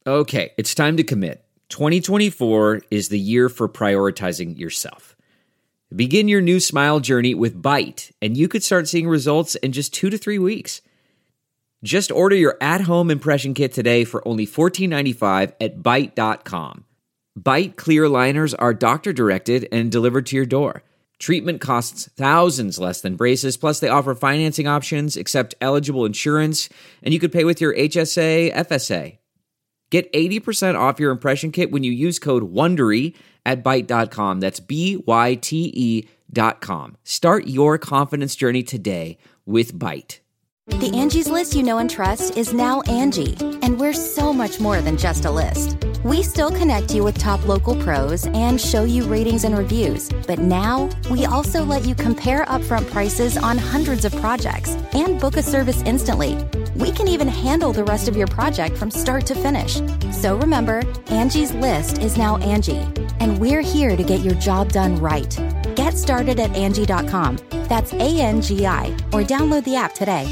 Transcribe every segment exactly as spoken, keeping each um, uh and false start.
Okay, it's time to commit. twenty twenty-four is the year for prioritizing yourself. Begin your new smile journey with Byte, and you could start seeing results in just two to three weeks. Just order your at-home impression kit today for only fourteen ninety-five at byte dot com. Byte clear aligners are doctor-directed and delivered to your door. Treatment costs thousands less than braces, plus they offer financing options, accept eligible insurance, and you could pay with your H S A, F S A. Get eighty percent off your impression kit when you use code WONDERY at byte dot com. That's B Y T E dot com. Start your confidence journey today with Byte. The Angie's List you know and trust is now Angie, and we're so much more than just a list. We still connect you with top local pros and show you ratings and reviews, but now we also let you compare upfront prices on hundreds of projects and book a service instantly. We can even handle the rest of your project from start to finish. So remember, Angie's List is now Angie, and we're here to get your job done right. Get started at Angie dot com. That's A N G I, or download the app today.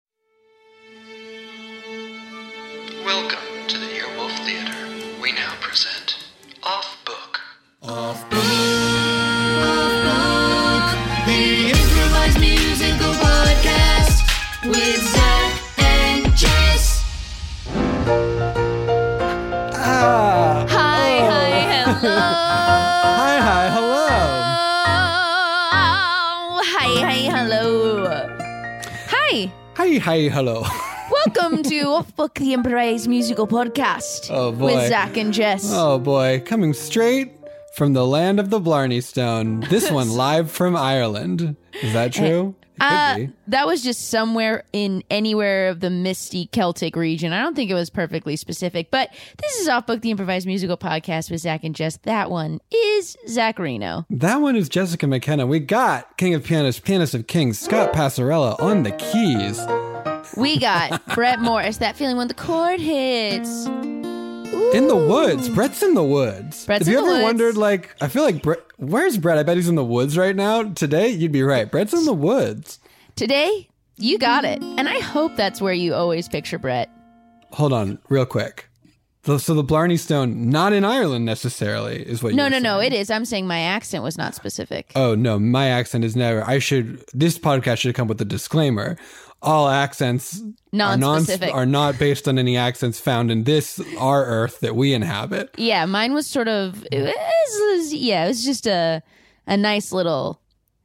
Welcome to the Earwolf Theater. We now present Off Book. Off Book. Off Book. The improvised musical podcast with Zach and Jess. Ah. Hi, oh. hi, hello. Hi, hi, hello. Oh, hi, hi, hello. Hi. Hi, hi, hello. Welcome to Off Book, the Improvised Musical Podcast. Oh, boy. With Zach and Jess. Oh, boy. Coming straight from the land of the Blarney Stone. This one live from Ireland. Is that true? It could Uh, be. that was just somewhere in anywhere of the misty Celtic region. I don't think it was perfectly specific, but this is Off Book, the Improvised Musical Podcast with Zach and Jess. That one is Zacharino. That one is Jessica McKenna. We got King of Pianists, Pianist of Kings, Scott Passarella on the keys. We got Brett Morris, that feeling when the chord hits. In the woods. Brett's in the woods. Brett's Have you in the ever woods. wondered, like, I feel like Brett, where's Brett? I bet he's in the woods right now. Today, you'd be right. Brett's in the woods. Today, you got it. And I hope that's where you always picture Brett. Hold on, real quick. So, so the Blarney Stone, not in Ireland necessarily, is what No, you're no, no, saying. it is. I'm saying my accent was not specific. Oh, no, my accent is never. I should, this podcast should come with a disclaimer. All accents are, non, Non-specific. are not based on any accents found in this, our earth that we inhabit. Yeah, mine was sort of, it was, yeah, it was just a a nice little,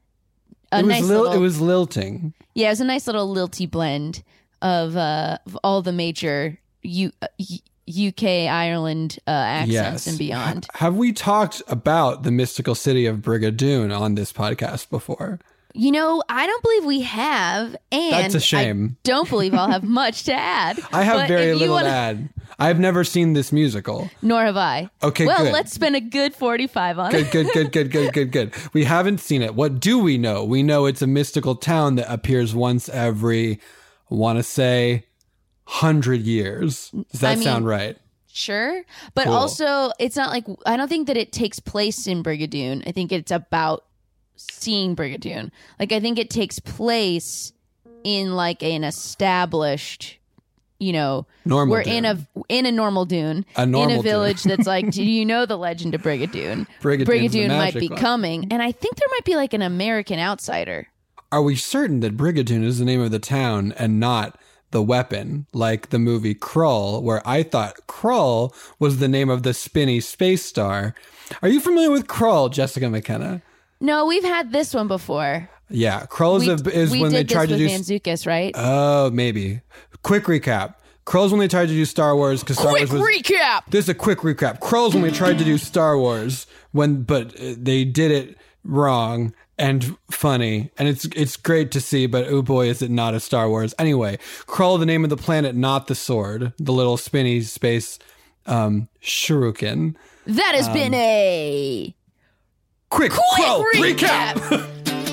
a It was, nice lil, little, it was lilting. yeah, it was a nice little lilty blend of, uh, of all the major U, uh, U K, Ireland uh, accents Yes. and beyond. H- have we talked about the mystical city of Brigadoon on this podcast before? You know, I don't believe we have, and That's a shame. I don't believe I'll have much to add. I have But very if you little wanna- to add. I've never seen this musical. Nor have I. Okay, well, good. let's spend a good forty-five on Good, it. good, good, good, good, good, good. We haven't seen it. What do we know? We know it's a mystical town that appears once every, I want to say, hundred years. Does that I mean, sound right? Sure. But Cool. also, it's not like, I don't think that it takes place in Brigadoon. I think it's about seeing Brigadoon. Like, I think it takes place in like an established, you know, Normal we're in a Dune. in a normal dune, A normal in a village Dune. that's like, do you know the legend of Brigadoon? Brigadoon's the Brigadoon might magic be one. coming, and I think there might be like an American outsider. Are we certain that Brigadoon is the name of the town and not the weapon, like the movie Krull, where I thought Krull was the name of the spinny space star? Are you familiar with Krull, Jessica McKenna? No, we've had this one before. Yeah, Krull is, We, a, is we when did they this tried to with do. Manzukis, right? Oh, maybe. Quick recap. Krull's when they tried to do Star Wars because Star Quick Wars was. recap. This is a quick recap. Krull's when they tried to do Star Wars when, but uh, they did it wrong and funny, and it's it's great to see. But oh boy, is it not a Star Wars? Anyway, Krull, the name of the planet, not the sword, the little spinny space um, shuriken. That has been a Quick, quick Krull recap. recap.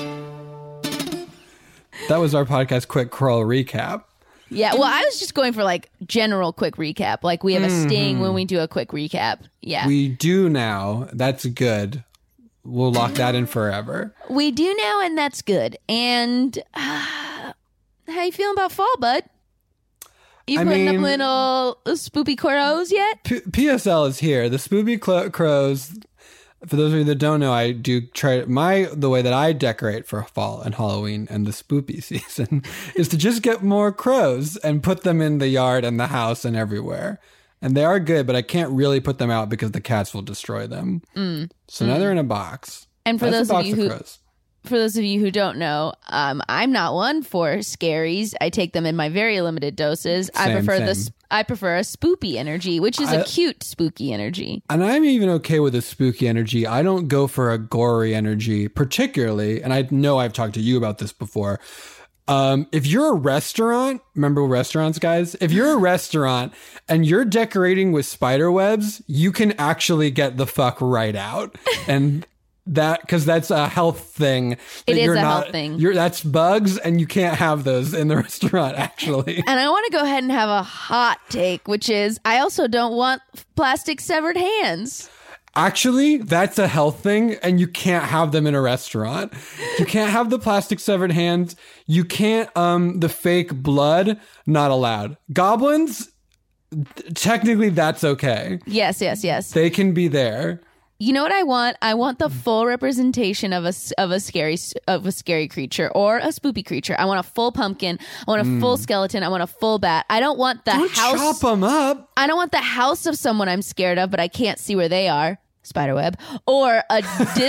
That was our podcast. Quick Krull recap. Yeah, well, I was just going for like general quick recap. Like we have a sting when we do a quick recap. Yeah, we, We do now. That's good. We'll lock that in forever. do now, and that's good. And uh, how you feeling about fall, bud? You I putting mean- up little spoopy crows yet? P- PSL is here. The Spoopy Clo- Crows. For those of you that don't know, I do try my the way that I decorate for fall and Halloween and the spoopy season is to just get more crows and put them in the yard and the house and everywhere. And they are good, but I can't really put them out because the cats will destroy them. Mm. So now they're in a box. And for That's those a of box you who crows. for those of you who don't know, um, I'm not one for scaries. I take them in my very limited doses. I Same, prefer same. this. I prefer a spoopy energy, which is a I- cute spooky energy. And I'm even okay with a spooky energy. I don't go for a gory energy, particularly. And I know I've talked to you about this before. Um, if you're a restaurant, remember restaurants, guys? If you're a restaurant and you're decorating with spider webs, you can actually get the fuck right out. And that, because that's a health thing. that It is you're a not- health thing. You're, that's bugs, and you can't have those in the restaurant, actually. And I want to go ahead and have a hot take, which is I also don't want plastic severed hands. Actually, that's a health thing, and you can't have them in a restaurant. You can't have the plastic severed hands. You can't, um, the fake blood, not allowed. Goblins, technically that's okay. Yes, yes, yes. They can be there. You know what I want? I want the full representation of a s- of a scary s- of a scary creature or a spoopy creature. I want a full pumpkin. I want a full skeleton. I want a full bat. I don't want the Don't house. chop them up. I don't want the house of someone I'm scared of, but I can't see where they are. Spiderweb or a.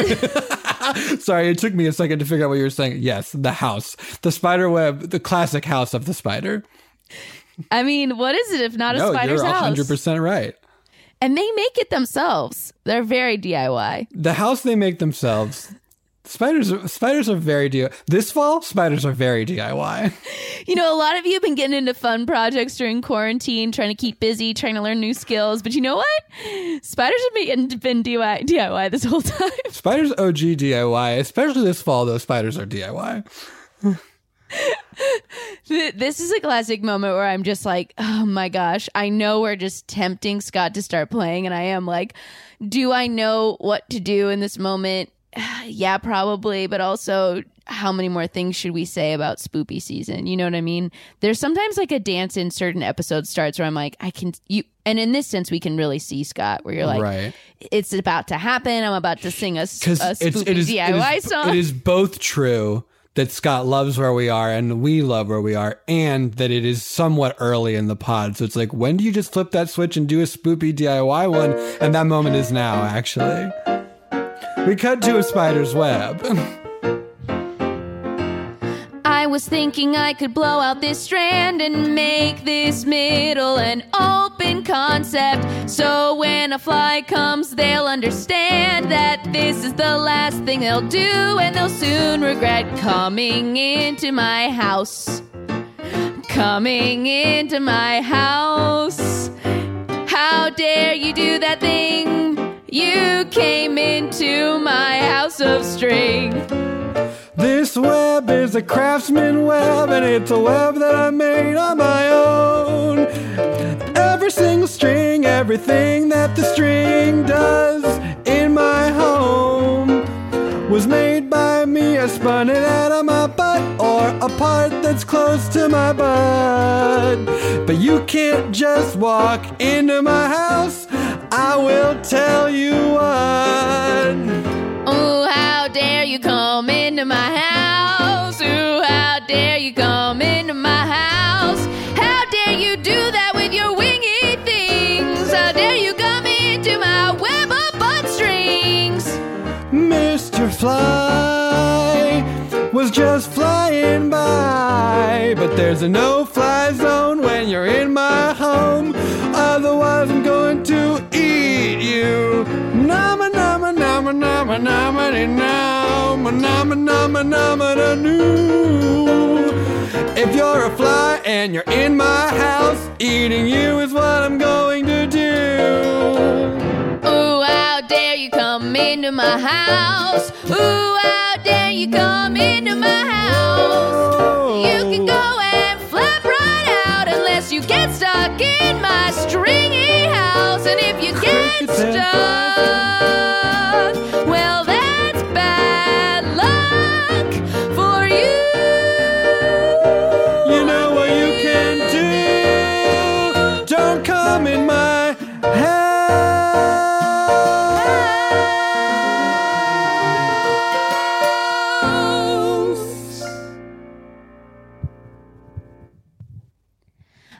Di- Sorry, it took me a second to figure out what you were saying. Yes, the house. The spider web, the classic house of the spider. I mean, what is it if not a No, spider's you're house? one hundred percent right. And they make it themselves. They're very D I Y. The house they make themselves. Spiders are, spiders are very D I Y. This fall, spiders are very D I Y. You know, a lot of you have been getting into fun projects during quarantine, trying to keep busy, trying to learn new skills. But you know what? Spiders have been, been D I Y, D I Y this whole time. Spiders O G D I Y, especially this fall, though, spiders are D I Y. This is a classic moment where I'm just like, oh my gosh, I know we're just tempting Scott to start playing. And I am like, do I know what to do in this moment? Yeah, probably. But also, how many more things should we say about spoopy season? You know what I mean? There's sometimes like a dance in certain episodes starts where I'm like, I can, you, and in this sense, we can really see Scott where you're like, Right. it's about to happen. I'm about to sing a, s- a Because it's spoopy it is, D I Y it, is, song. it is both true that Scott loves where we are and we love where we are, and that it is somewhat early in the pod. So it's like, when do you just flip that switch and do a spoopy D I Y one? And that moment is now, actually. We cut to a spider's web. I was thinking I could blow out this strand and make this middle an open concept. So when a fly comes, they'll understand that this is the last thing they'll do, and they'll soon regret coming into my house. Coming into my house. How dare you do that thing? You came into my house of string. This web is a craftsman web, and it's a web that I made on my own. Every single string, everything that the string does in my home was made by me. I spun it out of my butt, or a part that's close to my butt. But you can't just walk into my house, I will tell you what. Oh, how dare you come into my house? Ooh, how dare you come into my house? How dare you do that with your wingy things? How dare you come into my web of butt strings? Mister Fly was just flying by, but there's a no-fly zone when you're in my home. Otherwise, I'm going to eat you. Nama nama nama nama nama de nama nama nama nama da noo. If you're a fly and you're in my house, eating you is what I'm going to do. Ooh, how dare you come into my house? Ooh, how dare you come into my house? You can go and flap right out unless you get stuck in my stringy house. And if you get stuck, well, that's bad luck for you. You know what you can do?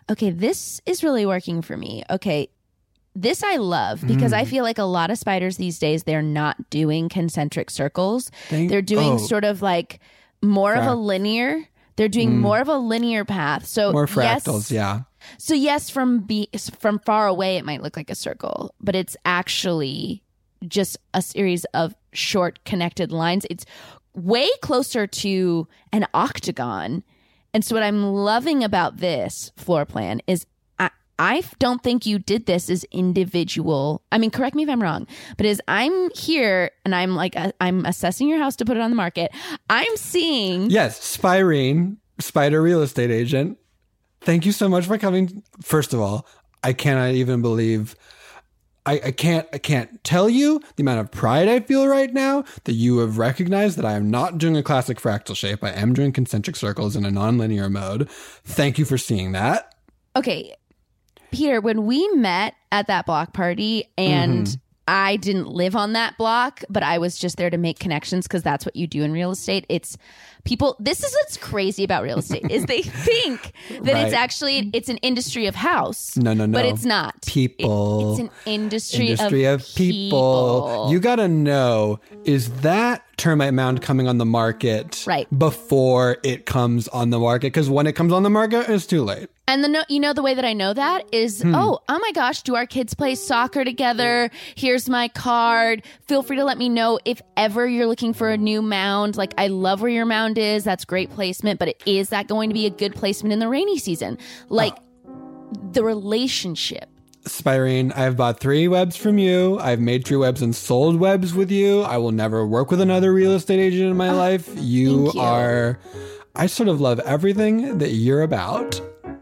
okay, this is really working for me. Okay, this I love because Mm. I feel like a lot of spiders these days, they're not doing concentric circles. Thank- they're doing oh. sort of like more of a Frac- linear. They're doing more of a linear path. So More yes, fractals, yeah. So yes, from be from far away, it might look like a circle, but it's actually just a series of short connected lines. It's way closer to an octagon. And so what I'm loving about this floor plan is I, I don't think you did this as individual. I mean, correct me if I'm wrong, but as I'm here and I'm like, uh, I'm assessing your house to put it on the market, I'm seeing... Yes, Spirene, Spider Real Estate Agent. Thank you so much for coming. First of all, I cannot even believe... I, I can't I can't tell you the amount of pride I feel right now that you have recognized that I am not doing a classic fractal shape. I am doing concentric circles in a nonlinear mode. Thank you for seeing that. Okay, Peter, when we met at that block party and Mm-hmm. I didn't live on that block, but I was just there to make connections because that's what you do in real estate. It's people, this is what's crazy about real estate is they think that Right. it's actually, it's an industry of house. No, no, no. But it's not. People. It- it's an industry, Industry of, of people. You gotta know, is that termite mound coming on the market Right. before it comes on the market? Because when it comes on the market, it's too late. And the no, you know the way that I know that is Hmm. oh oh my gosh, do our kids play soccer together? Here's my card. Feel free to let me know if ever you're looking for a new mound. Like I love where your mound is. That's great placement, but is that going to be a good placement in the rainy season? Like the relationship. Spirene, I've bought three webs from you. I've made three webs and sold webs with you. I will never work with another real estate agent in my life. You, thank you. are, I sort of love everything that you're about.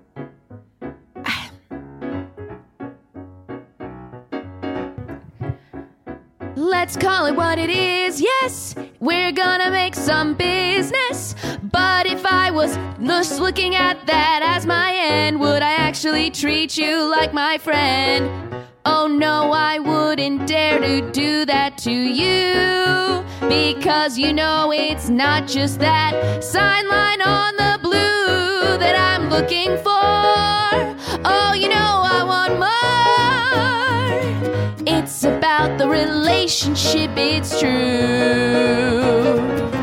Let's call it what it is. Yes, we're gonna make some business. But if I was just looking at that as my end, would I actually treat you like my friend? Oh no, I wouldn't dare to do that to you. Because you know it's not just that sign line on the blue that I'm looking for. Oh, you know I want more. It's about the relationship, it's true.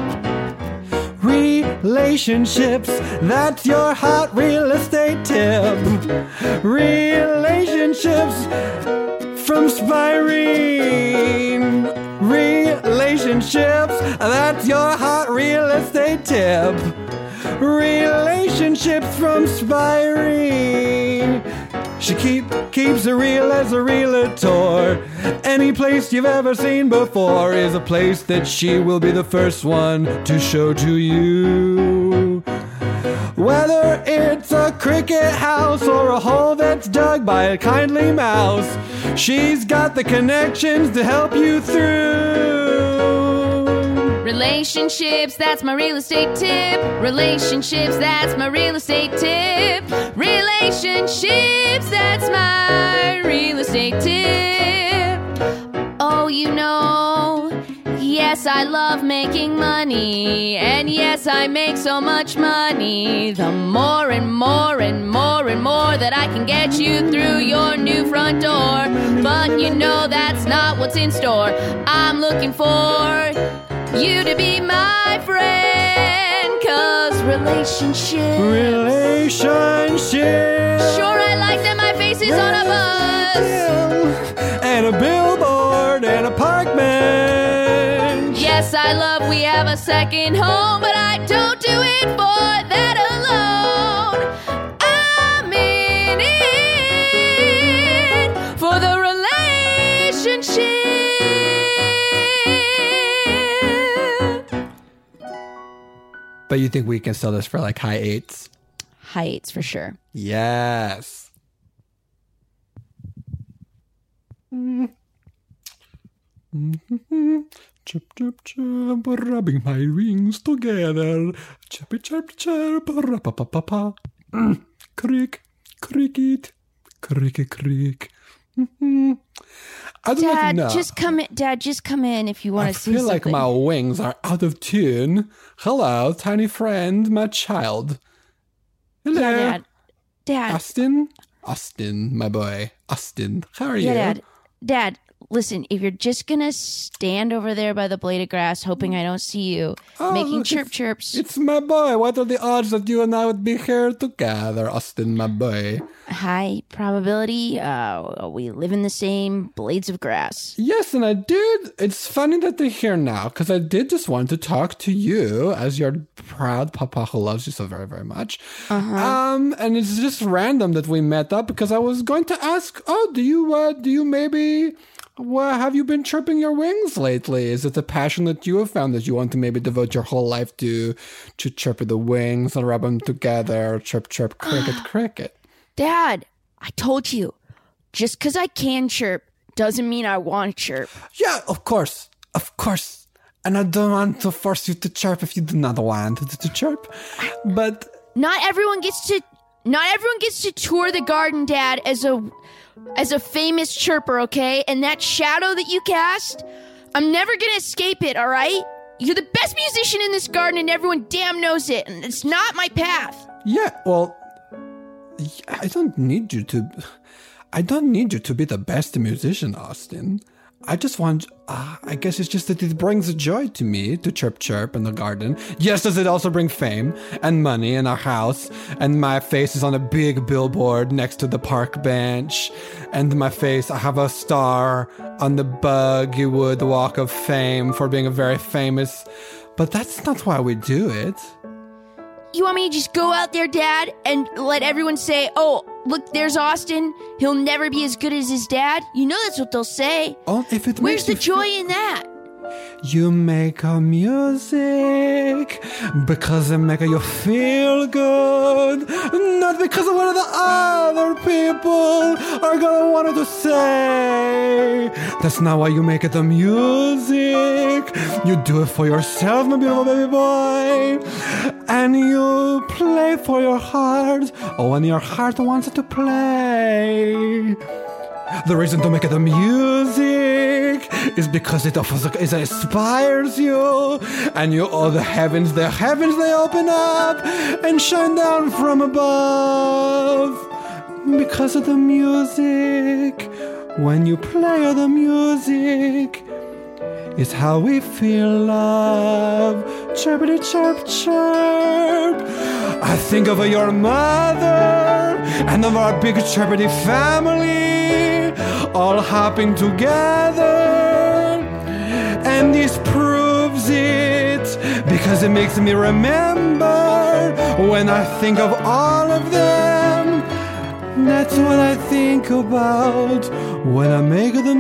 Relationships, that's your hot real estate tip. Relationships from Spirene. Relationships, that's your hot real estate tip. Relationships from Spirene. She keep keeps it real as a realtor. Any place you've ever seen before is a place that she will be the first one to show to you. Whether it's a cricket house or a hole that's dug by a kindly mouse, she's got the connections to help you through. Relationships, that's my real estate tip. Relationships, that's my real estate tip. Relationships, that's my real estate tip. Oh, you know, yes, I love making money. And yes, I make so much money. The more and more and more and more that I can get you through your new front door. But you know that's not what's in store. I'm looking for you to be my friend, cause relationships, Relationships. sure I like that my face is on a bus. And a billboard and a park bench. Yes, I love we have a second home, but I don't do it for that alone. I'm in it for the relationship. But you think we can sell this for like high eights? Heights for sure. Yes. Chip, chip, chip, rubbing my wings together. Chip, chip, chip, pa pa pa pa. Creak, creak it, creak, creak. I don't Dad, know. just come in. Dad, just come in if you want I to see feel like something. my wings are out of tune. Hello, tiny friend, my child. Hello. Yeah, Dad. Dad. Austin? Austin, my boy. Austin, how are Yeah, you? Dad. Dad, listen, if you're just going to stand over there by the blade of grass hoping I don't see you, Oh, making look, chirp it's- chirps, It's my boy. What are the odds that you and I would be here together, Austin, my boy? high probability, uh, we live in the same blades of grass. Yes, and I did. It's funny that they're here now because I did just want to talk to you as your proud papa who loves you so very, very much. Uh-huh. Um, and it's just random that we met up because I was going to ask, oh, do you, uh, do you maybe, well, have you been chirping your wings lately? Is it a passion that you have found that you want to maybe devote your whole life to, to chirp the wings and rub them together, chirp, chirp, cricket, cricket? Dad, I told you, just because I can chirp doesn't mean I want to chirp. Yeah, of course. Of course. And I don't want to force you to chirp if you do not want to, to chirp. But Not everyone gets to not everyone gets to tour the garden, Dad, as a as a famous chirper, okay? And that shadow that you cast, I'm never gonna escape it, all right? You're the best musician in this garden and everyone damn knows it, and it's not my path. yeah, well, I don't need you to... I don't need you to be the best musician, Austin. I just want... Uh, I guess it's just that it brings joy to me to chirp chirp in the garden. Yes, does it also bring fame and money in our house? And my face is on a big billboard next to the park bench. And my face, I have a star on the Buggywood Walk of Fame for being a very famous... But that's not why we do it. You want me to just go out there, Dad, and let everyone say, oh, look, there's Austin. He'll never be as good as his dad? You know that's what they'll say. Oh, if it Where's makes the you joy feel- in that? You make a music because it make you feel good, not because of what the other people are gonna want to say. That's not why you make it the music. You do it for yourself, my beautiful baby boy, and you play for your heart. Oh, when your heart wants to play. The reason to make it the music is because it offers, it inspires you, and you, oh, the heavens, the heavens, they open up and shine down from above. Because of the music, when you play the music, is how we feel love. Chirpity chirp chirp. I think of your mother and of our big chirpity family, all hopping together. And this proves it, because it makes me remember when I think of all of them. That's what I think about when I make the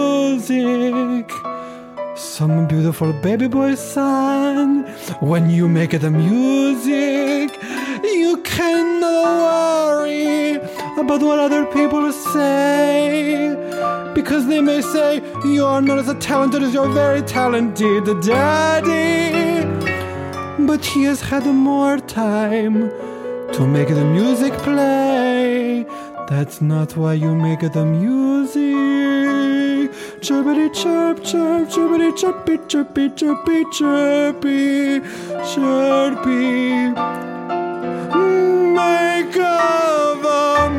music. Some beautiful baby boy son, when you make the music, you cannot worry about what other people say, because they may say you are not as talented as your very talented daddy, but he has had more time to make the music play. That's not why you make the music. Chirpity chirp chirp, chirpity chirpy chirpy chirpy chirpy chirpy. Make the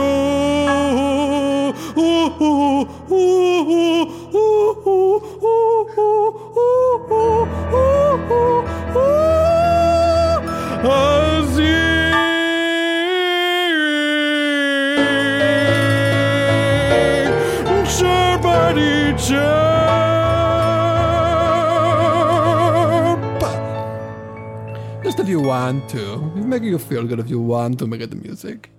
Just if you want to. It's making you feel good if you want to make it the music.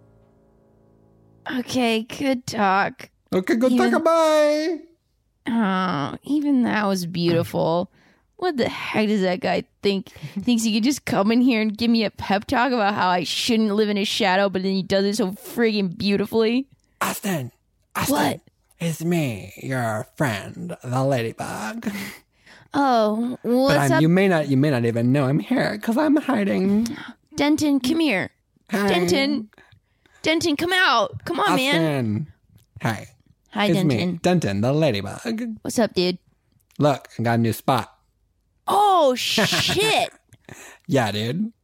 Okay, good talk. Okay, good Even- talk, bye. Oh, even that was beautiful. What the heck does that guy think? Thinks he could just come in here and give me a pep talk about how I shouldn't live in his shadow, but then he does it so friggin' beautifully? Austin, Austin, What? it's me, your friend, the ladybug. Oh, But what's I'm, up, you may not, you may not even know I'm here because I'm hiding. Denton? Come here. Hi. Denton. Denton, come out. Come on, man. Austin. Hi. Hi, It's Denton. me, Denton, the ladybug. What's up, dude? Look, I got a new spot. Oh, shit. Yeah, dude.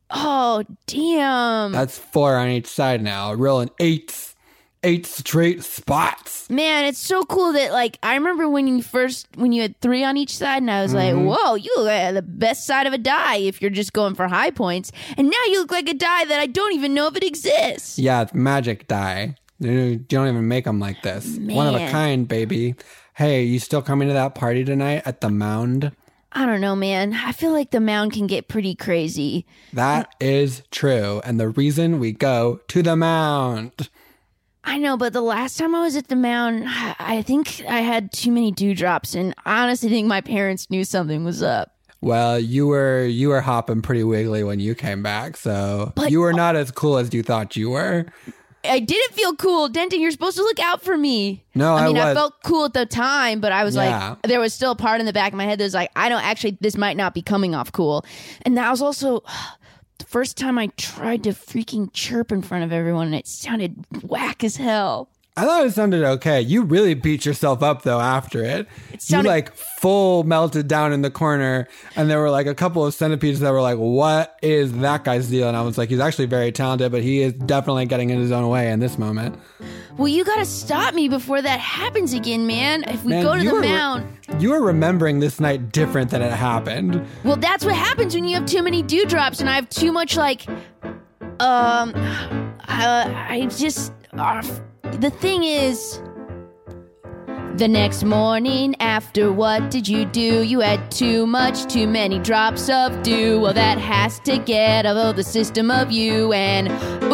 Oh, damn. That's four on each side now. Rolling eight, eight straight spots. Man, it's so cool that, like, I remember when you first, when you had three on each side, and I was Mm-hmm. like, whoa, you look like the best side of a die if you're just going for high points. And now you look like a die that I don't even know if it exists. Yeah, it's magic die. You don't even make them like this. One of a Man. kind, baby. Hey, you still coming to that party tonight at the Mound? I don't know, man. I feel like the Mound can get pretty crazy. That is true. And the reason we go to the Mound. I know, but the last time I was at the Mound, I think I had too many dewdrops, and I honestly think my parents knew something was up. Well, you were you were hopping pretty wiggly when you came back, so But- you were not as cool as you thought you were. I didn't feel cool. Denton, you're supposed to look out for me. No, I I mean, I, was- felt cool at the time, but I was Yeah. like, there was still a part in the back of my head that was like, I don't actually, this might not be coming off cool. And that was also the first time I tried to freaking chirp in front of everyone, and it sounded whack as hell. I thought it sounded okay. You really beat yourself up though after it. sounded- You like full melted down in the corner, and there were like a couple of centipedes that were like, "What is that guy's deal?" And I was like, "He's actually very talented, but he is definitely getting in his own way in this moment." Well, you gotta stop me before that happens again, man. If we Man, go to you the were re- Mound. You were remembering this night different than it happened. Well, that's what happens when you have too many dewdrops, and I have too much, like, um, uh, I just, uh, the thing is, the next morning after, what did you do? You had too much, too many drops of dew. Well, that has to get out of the system of you, and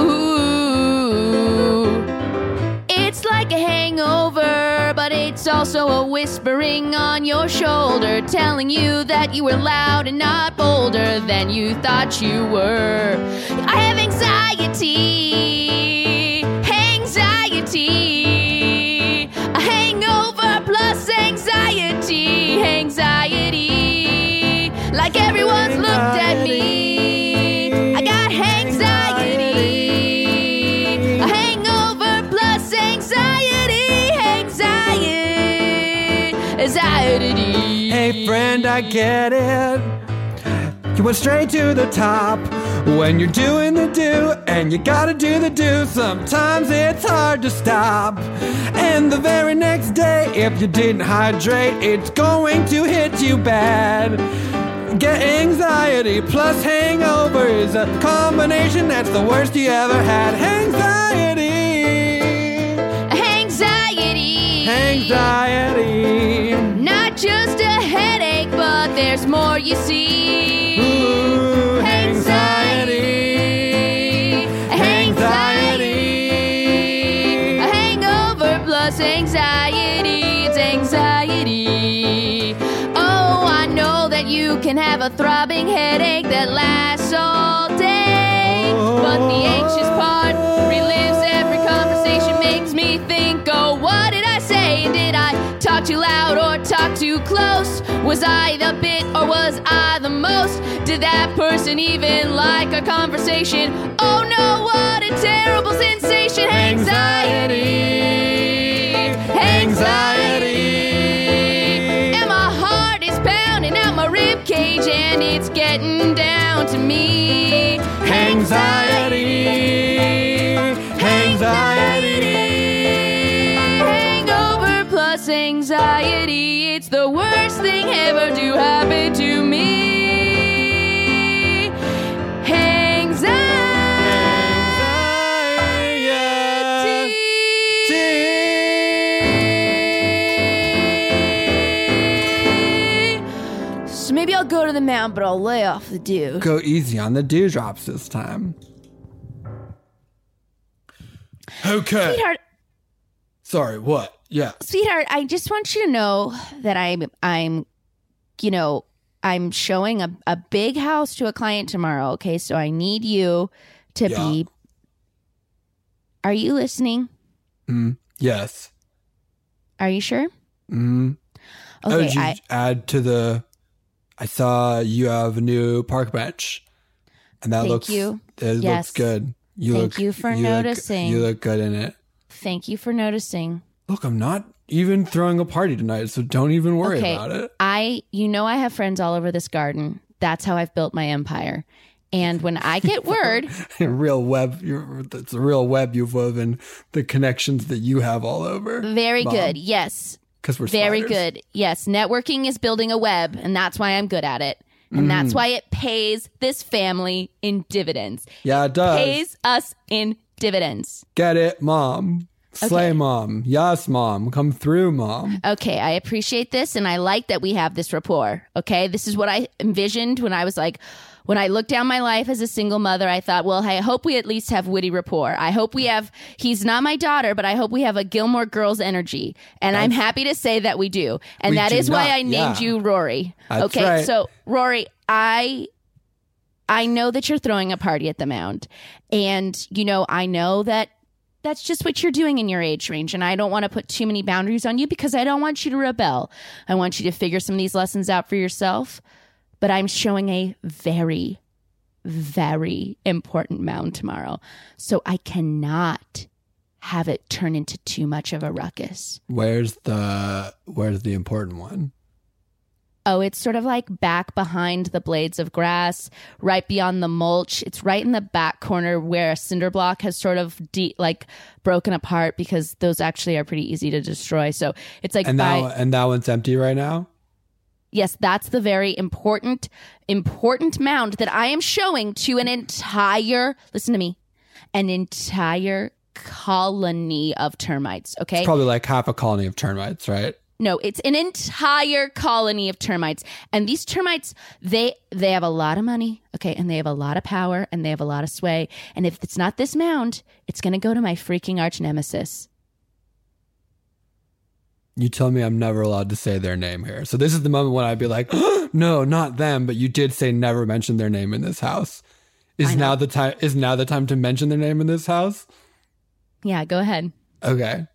ooh, it's like a hangover, but it's also a whispering on your shoulder, telling you that you were loud and not bolder than you thought you were. I have anxiety, anxiety, a hangover plus anxiety, anxiety, like everyone's looked at me. I got anxiety, a hangover plus anxiety, anxiety, anxiety. Hey friend, I get it. You went straight to the top when you're doing the do, and you gotta do the do. Sometimes it's hard to stop. And the very next day, if you didn't hydrate, it's going to hit you bad. Get anxiety plus hangover is a combination that's the worst you ever had. Anxiety, Anxiety. anxiety. Not just a headache, but there's more you see. Ooh, Anxiety. Anxiety. A hangover plus anxiety. It's anxiety. Oh, I know that you can have a throbbing headache that lasts all day. But the anxious part relives every conversation, makes me think, oh, what did I say? Did I talk too loud or talk too close? Was I the bit or was I the most? Did that person even like our conversation? Oh no, what a terrible sensation. Anxiety. Anxiety. And my heart is pounding out my rib cage, and it's getting down to me. Anxiety, anxiety. Hangover plus anxiety. It's the worst thing ever to happen to me. Anxiety. So maybe I'll go to the Mound, but I'll lay off the dew. Go easy on the dewdrops this time. Okay. Sweetheart, Sorry, what? Yeah. sweetheart, I just want you to know that I'm, I'm, you know, I'm showing a, a big house to a client tomorrow. Okay, so I need you to Yeah. be. Are you listening? Mm, yes. Are you sure? Mm. oh, Okay, did you I add to the... I saw you have a new park bench. And that Thank looks... you. It Yes. looks good. You Thank look, you for look- noticing. you look good in it. thank you for noticing. Look, I'm not even throwing a party tonight, so don't even worry Okay, about it. I, you know, I have friends all over this garden. That's how I've built my empire. And when I get word, A real web. You're, it's a real web you've woven. The connections that you have all over. very Mom. good. Yes. Because we're Very spiders. good. Yes. Networking is building a web, and that's why I'm good at it. And that's Mm. why it pays this family in dividends. Yeah, it does. Pays us in dividends. Get it, Mom. Slay, Okay. Mom. Yes, Mom. Come through, Mom. Okay, I appreciate this, and I like that we have this rapport. Okay, this is what I envisioned when I was like, when I looked down my life as a single mother, I thought, well, I hope we at least have witty rapport. I hope we have, he's not my daughter, but I hope we have a Gilmore Girls energy. And I'm happy to say that we do. And We that do is why not, I named yeah. you Rory. That's okay, right. so Rory, I I know that you're throwing a party at the Mound. And, you know, I know that that's just what you're doing in your age range. And I don't want to put too many boundaries on you because I don't want you to rebel. I want you to figure some of these lessons out for yourself. But I'm showing a very, very important Mound tomorrow. So I cannot have it turn into too much of a ruckus. Where's the Where's the important one? Oh, it's sort of like back behind the blades of grass, right beyond the mulch. It's right in the back corner where a cinder block has sort of de- like broken apart because those actually are pretty easy to destroy. So it's like And by, that and that one's empty right now. yes, that's the very important, important mound that I am showing to an entire, listen to me, an entire colony of termites. Okay. It's probably like half a colony of termites, right? No, it's an entire colony of termites. And these termites, they they have a lot of money, okay, and they have a lot of power, and they have a lot of sway. And if it's not this mound, it's going to go to my freaking arch nemesis. You tell me I'm never allowed to say their name here. So this is the moment when I'd be like, no, not them. But you did say never mention their name in this house. Is now the time? Is now the time to mention their name in this house? Yeah, go ahead. Okay.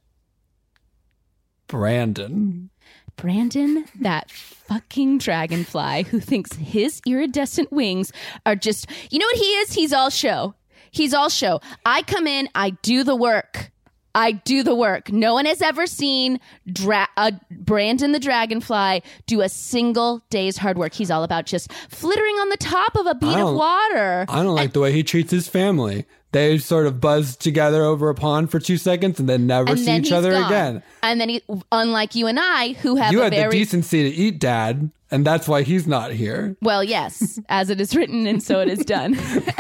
Brandon. Brandon, that fucking dragonfly who thinks his iridescent wings are just, you know what he is? He's all show. He's all show. I come in, I do the work. I do the work. No one has ever seen dra- uh, Brandon the dragonfly do a single day's hard work. He's all about just flittering on the top of a bead I of don't- water. I don't like the way he treats his family. They sort of buzz together over a pond for two seconds and then never and see then each he's other gone. again. And then he, unlike you and I, who have You a had very the decency to eat, Dad, and that's why he's not here. well, yes, as it is written, and so it is done.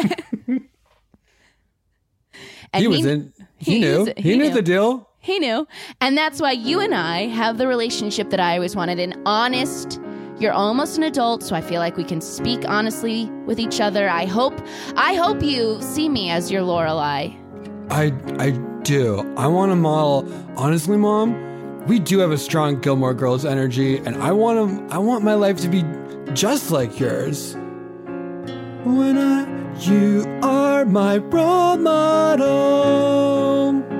And He was in. He, knew. he's- He, knew, the deal. He knew. And that's why you and I have the relationship that I always wanted, an honest, you're almost an adult, so I feel like we can speak honestly with each other. I hope I hope you see me as your Lorelai. I I do. I want to model. Honestly, Mom, we do have a strong Gilmore Girls energy, and I want to. I want my life to be just like yours. When I, you are my role model.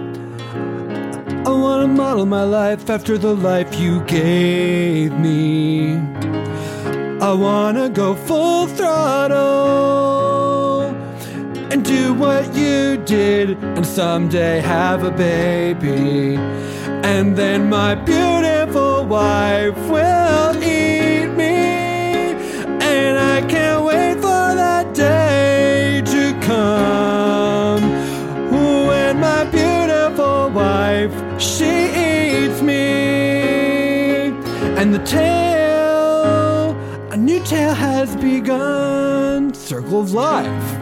I want to model my life after the life you gave me. I want to go full throttle and do what you did and someday have a baby. And then my beautiful wife will eat me. And I can't wait for that day to come when my beautiful wife, she eats me. And the tale, a new tale has begun. Circle of life.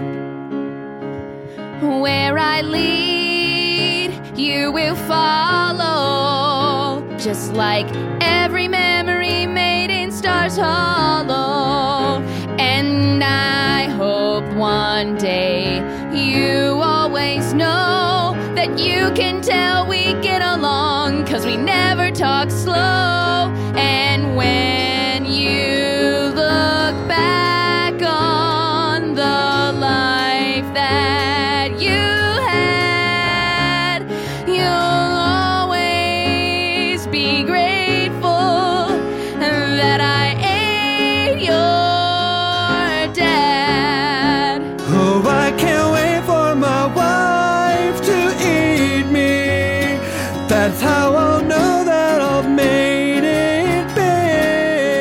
Where I lead, you will follow. Just like every memory made in Stars Hollow. And I hope one day you always know that you can tell we get along, 'cause we never talk slow. And when you look back on the life that you had, you'll always be grateful that I ate your dad. Oh, I can't wait for my wife to eat me. That's how I'll know that I've made it big.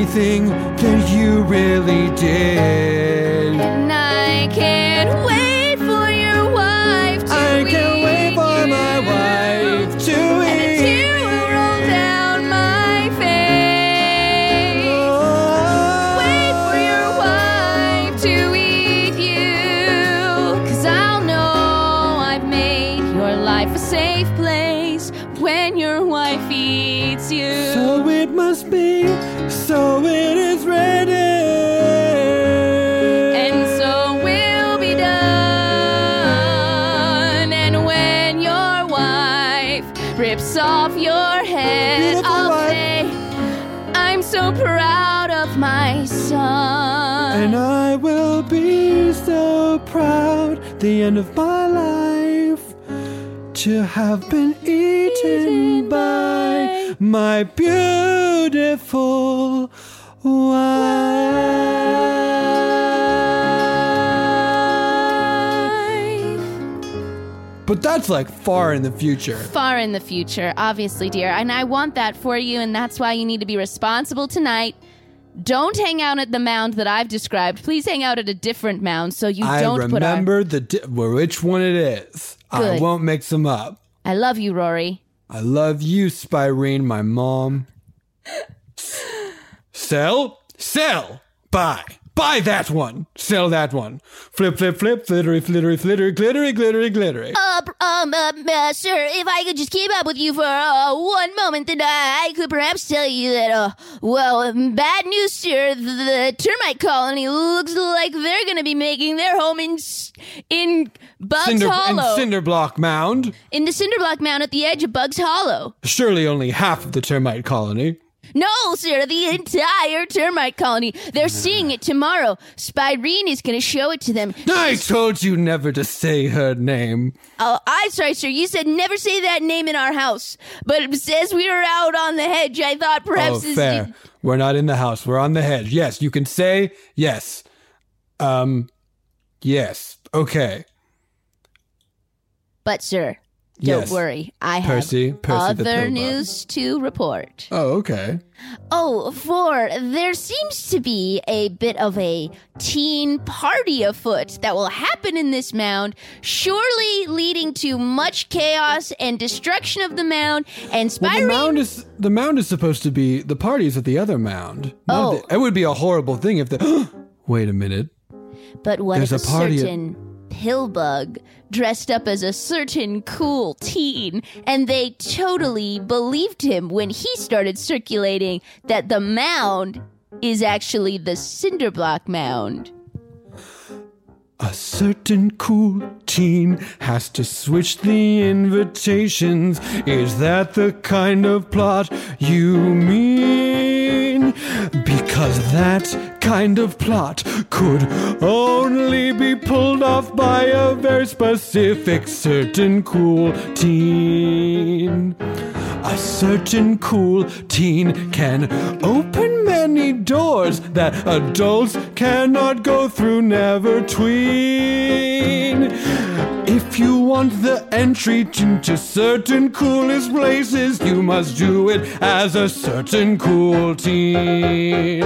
everything that you really did. And I can't wait for your wife to I eat can't wait for you. my wife to And a eat. tear will roll down my face. Oh. Wait for your wife to eat you. 'Cause I'll know I've made your life a safe place when your wife eats you. So it must be, so it is ready. And so will be done. And when your wife rips off your head, Beautiful I'll wife. say, I'm so proud of my son. And I will be so proud, the end of my life, to have been eaten, Eaten by, by my beautiful wife. But that's like far in the future. Far in the future, obviously, dear. And I want that for you, and that's why you need to be responsible tonight. Don't hang out at the mound that I've described. Please hang out at a different mound so you I don't put our... remember the di- well, which one it is. I Good. won't mix them up. I love you, Rory. I love you, Spirene, my mom. Sell? Sell! Buy! Buy that one! Sell that one! Flip, flip, flip, flittery, flittery, flittery, glittery, glittery, glittery. Uh, um, uh, uh, sir, if I could just keep up with you for uh, one moment, then I, I could perhaps tell you that, uh, well, um, bad news, sir. The, the termite colony looks like they're going to be making their home in s- in Bugs Cinder, Hollow, and cinder block mound. in the Cinderblock Mound at the edge of Bugs Hollow. Surely only half of the termite colony. No, sir, the entire termite colony. They're seeing it tomorrow. Spirene is going to show it to them. I told you never to say her name. Oh, I'm sorry, sir. You said never say that name in our house. But as we were out on the hedge, I thought perhaps... Oh, as fair. you- We're not in the house. We're on the hedge. Yes, you can say yes. Um, yes. Okay. But, sir, don't Yes. worry. I have Percy, Percy the other Pillbug. news to report. Oh, okay. Oh, for there seems to be a bit of a teen party afoot that will happen in this mound, surely leading to much chaos and destruction of the mound, and Well, the Spirene... mound is the mound is supposed to be the parties at the other mound. not Oh. the- it would be a horrible thing if the. Wait a minute. But what There's if a, a party at- certain pillbug dressed up as a certain cool teen, and they totally believed him when he started circulating that the mound is actually the Cinderblock Mound? A certain cool teen has to switch the invitations. Is that the kind of plot you mean? Because that kind of plot could only be pulled off by a very specific certain cool teen. A certain cool teen can open many doors that adults cannot go through, never tween. If you want the entry into certain coolest places, you must do it as a certain cool teen.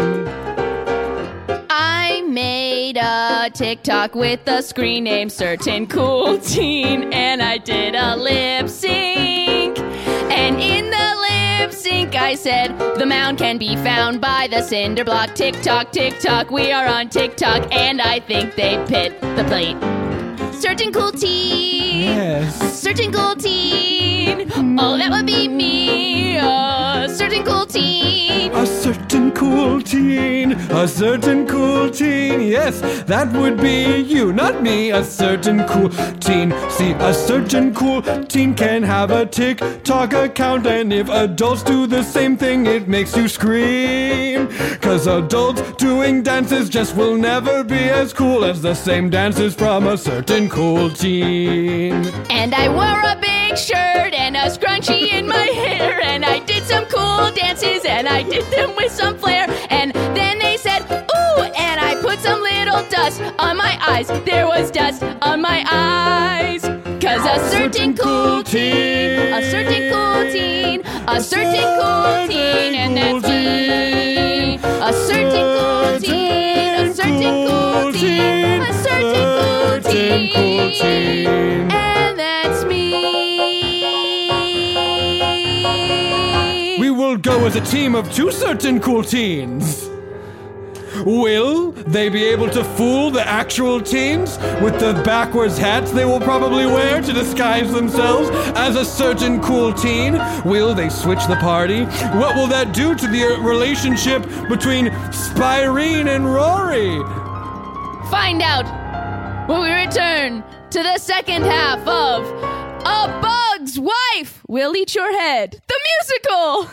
I made a TikTok with a screen name Certain Cool Teen, and I did a lip sync. And in the lip sync, I said, the mound can be found by the Cinderblock. TikTok, TikTok, we are on TikTok, and I think they pit the plate. Certain Cool Teen. Yes. Certain Cool Teen. Oh, that would be me. A certain cool teen. A certain cool teen, a certain cool teen. Yes, that would be you, not me. A certain cool teen. See, a certain cool teen can have a TikTok account, and if adults do the same thing, it makes you scream. Cause adults doing dances just will never be as cool as the same dances from a certain cool teen. And I wore a big shirt and a scrunchie in my hair, and I did some cool dances, and I did them with some flair. And then they said, ooh, and I put some little dust on my eyes. There was dust on my eyes, cause 'Cause a certain cool teen, a certain cool teen, a certain cool teen, and that's me. A certain cool teen, a certain cool teen, a certain cool teen, and that's me. We will go as a team of two certain cool teens. Will they be able to fool the actual teens with the backwards hats they will probably wear to disguise themselves as a certain cool teen? Will they switch the party? What will that do to the relationship between Spirene and Rory? Find out when we return to the second half of A Bug's Wife Will Eat Your Head, the musical.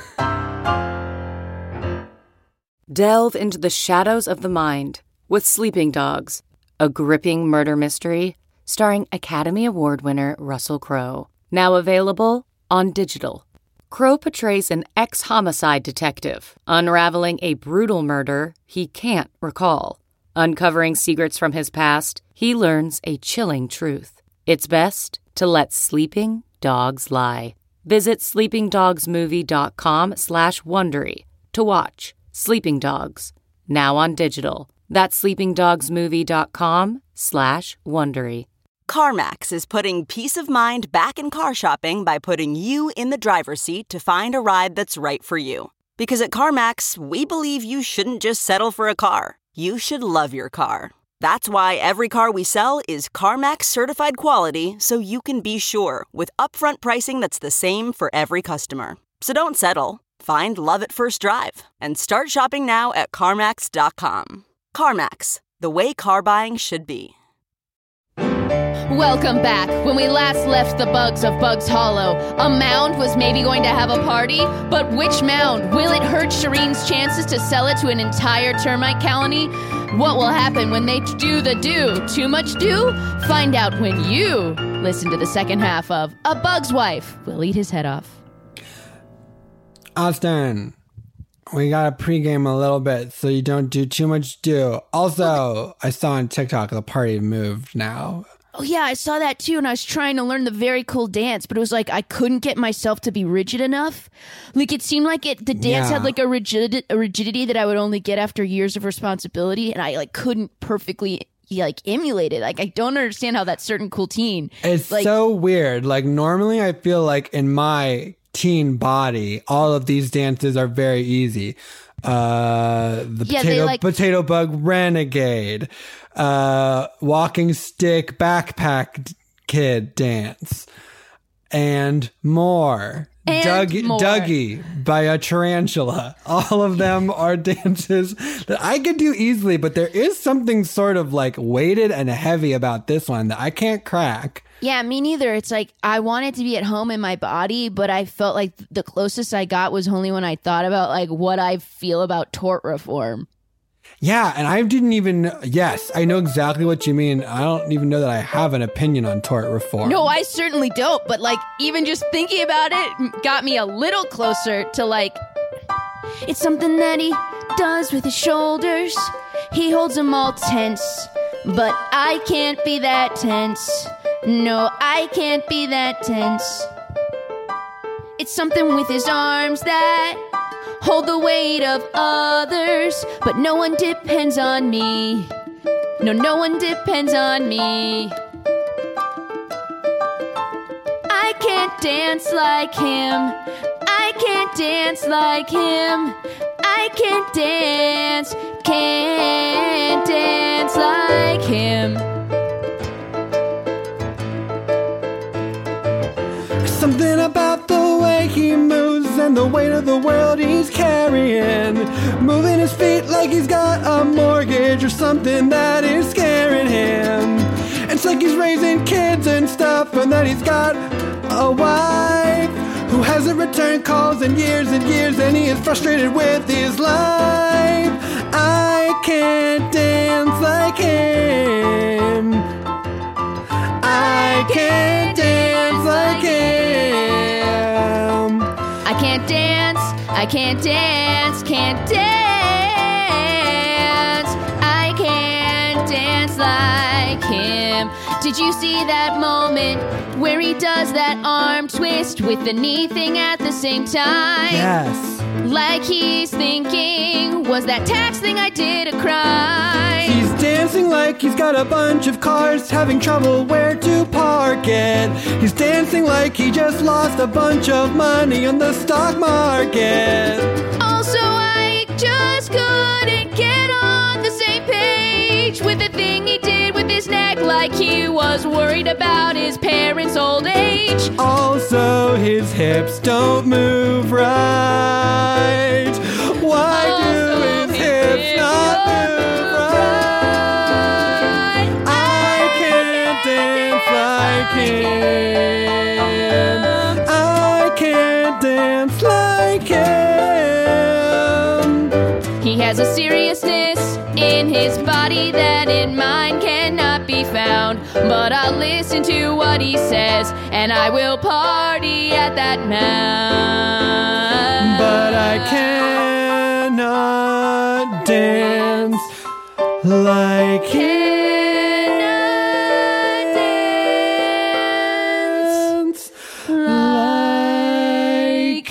Delve into the shadows of the mind with Sleeping Dogs, a gripping murder mystery starring Academy Award winner Russell Crowe. Now available on digital. Crowe portrays an ex-homicide detective unraveling a brutal murder he can't recall. Uncovering secrets from his past, he learns a chilling truth. It's best to let sleeping dogs lie. Visit sleepingdogsmovie.com slash Wondery to watch Sleeping Dogs, now on digital. That's sleepingdogsmovie.com slash Wondery. CarMax is putting peace of mind back in car shopping by putting you in the driver's seat to find a ride that's right for you. Because at CarMax, we believe you shouldn't just settle for a car. You should love your car. That's why every car we sell is CarMax certified quality, so you can be sure with upfront pricing that's the same for every customer. So don't settle. Find love at first drive and start shopping now at CarMax dot com. CarMax, the way car buying should be. Welcome back. When we last left the bugs of Bugs Hollow, a mound was maybe going to have a party, but which mound? Will it hurt Shireen's chances to sell it to an entire termite colony? What will happen when they do the do? Too much do? Find out when you listen to the second half of A Bug's Wife Will Eat His Head Off. Austin, we gotta pregame a little bit so you don't do too much do. Also, I saw on TikTok the party moved now. Oh yeah, I saw that too, and I was trying to learn the very cool dance, but it was like I couldn't get myself to be rigid enough. Like it seemed like it, the dance Yeah. had like a rigid, a rigidity that I would only get after years of responsibility, and I like couldn't perfectly like emulate it. Like I don't understand how that certain cool teen. It's like, so weird. Like normally I feel like in my teen body, all of these dances are very easy. Uh, the Yeah, they, potato, like- potato bug renegade, uh, walking stick backpack d- kid dance, and more. And Dougie, more. Dougie by a tarantula. All of them are dances that I could do easily, but there is something sort of like weighted and heavy about this one that I can't crack. Yeah, me neither. It's like I wanted to be at home in my body, but I felt like the closest I got was only when I thought about like what I feel about tort reform. Yeah, and I didn't even, yes, I know exactly what you mean. I don't even know that I have an opinion on tort reform. No, I certainly don't, but like even just thinking about it got me a little closer to like it's something that he does with his shoulders. He holds them all tense, but I can't be that tense. No, I can't be that tense. It's something with his arms that hold the weight of others, but no one depends on me. No, no one depends on me. I can't dance like him. I can't dance like him. I can't dance, can't dance like him. Something about the way he moves and the weight of the world he's carrying. Moving his feet like he's got a mortgage or something that is scaring him. It's like he's raising kids and stuff, and that he's got a wife who hasn't returned calls in years and years, and he is frustrated with his life. I can't dance like him. I can't dance like him. I can't dance, I can't dance, can't dance. I can't dance like him. Did you see that moment where he does that arm twist with the knee thing at the same time? Yes. Like he's thinking, was that tax thing I did a crime? He's dancing like he's got a bunch of cars, having trouble where to park it. He's dancing like he just lost a bunch of money on the stock market. Also, I just couldn't get on the same page with the thing he did with his neck, like he was worried about his parents' old age. Also, his hips don't move right. Why do his hips not move right? I can't dance like him. I can't dance like him. He has a seriousness in his body that in mine cannot be found. But I'll listen to what he says, and I will party at that mound. But I cannot dance like him. Dance like